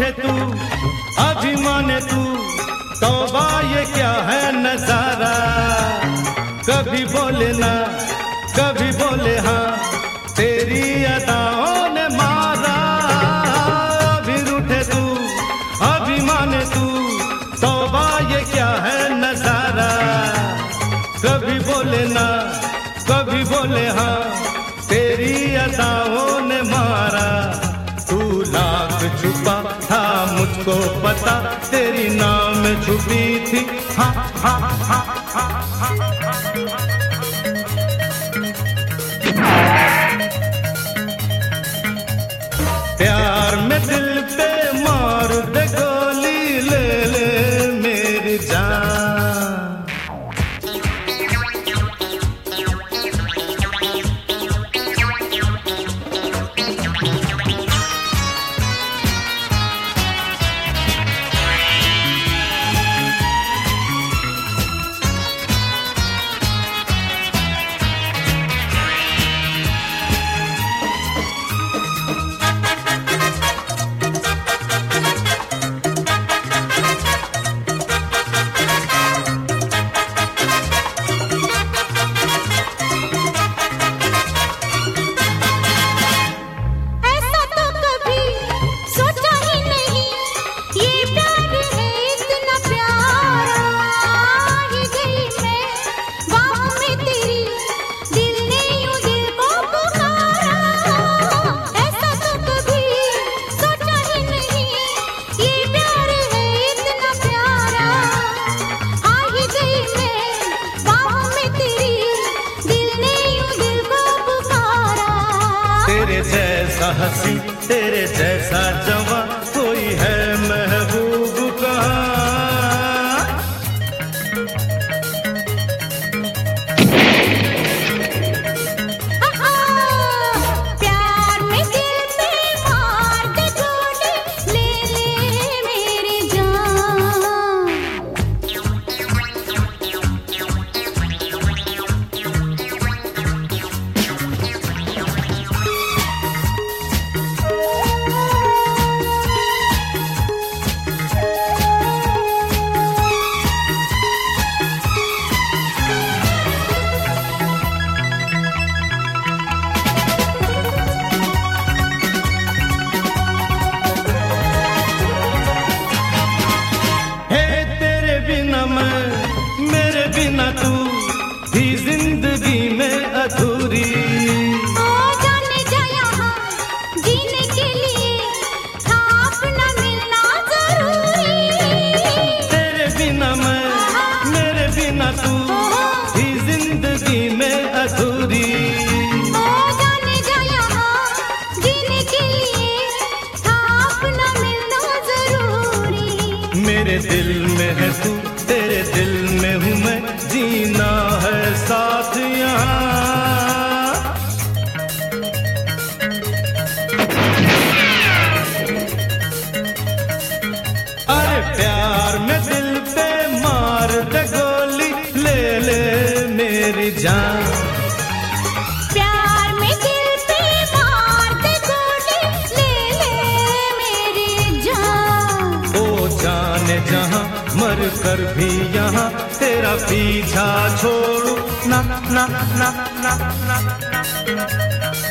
रूठे तू अभी माने तू, तौबा ये क्या है नजारा। कभी बोले ना कभी बोले हाँ, तेरी अदाओं ने मारा। अभी रूठे तू अभी माने तू, तौबा ये क्या है नजारा। कभी बोले ना कभी बोले हाँ, तेरी अदाओं ने मारा। तू लाख छुपा था मुझको पता, तेरी नाम छुपी थी हाँ हाँ हाँ हाँ हाँ। प्यार में दिल पे मार दे गोली, ले ले मेरी जान। तेरे जैसा हंसी तेरे जैसा जवां कोई है महबूब कहाँ। प्यार में दिल पे मार दे गोली, ले ले मेरी जान। मेरे बिना तू भी जिंदगी में अधूरी। ओ जाने जा यहाँ जीने के लिए था अपना मिलना जरूरी। तेरे बिना मैं मेरे बिना तू भी जिंदगी में अधूरी। ओ जाने जा यहाँ जीने के लिए था अपना मिलना जरूरी। मेरे दिल में है तू तेरे दिल में हूँ मैं, जीना है साथ यहाँ। अरे प्यार में दिल पे मार दे गोली, ले ले मेरी जान। प्यार में दिल पे मार दे गोली, ले ले मेरी जान। ओ जाने जहाँ मर कर भी यहाँ तेरा पीछा छोड़ू ना ना ना ना ना ना।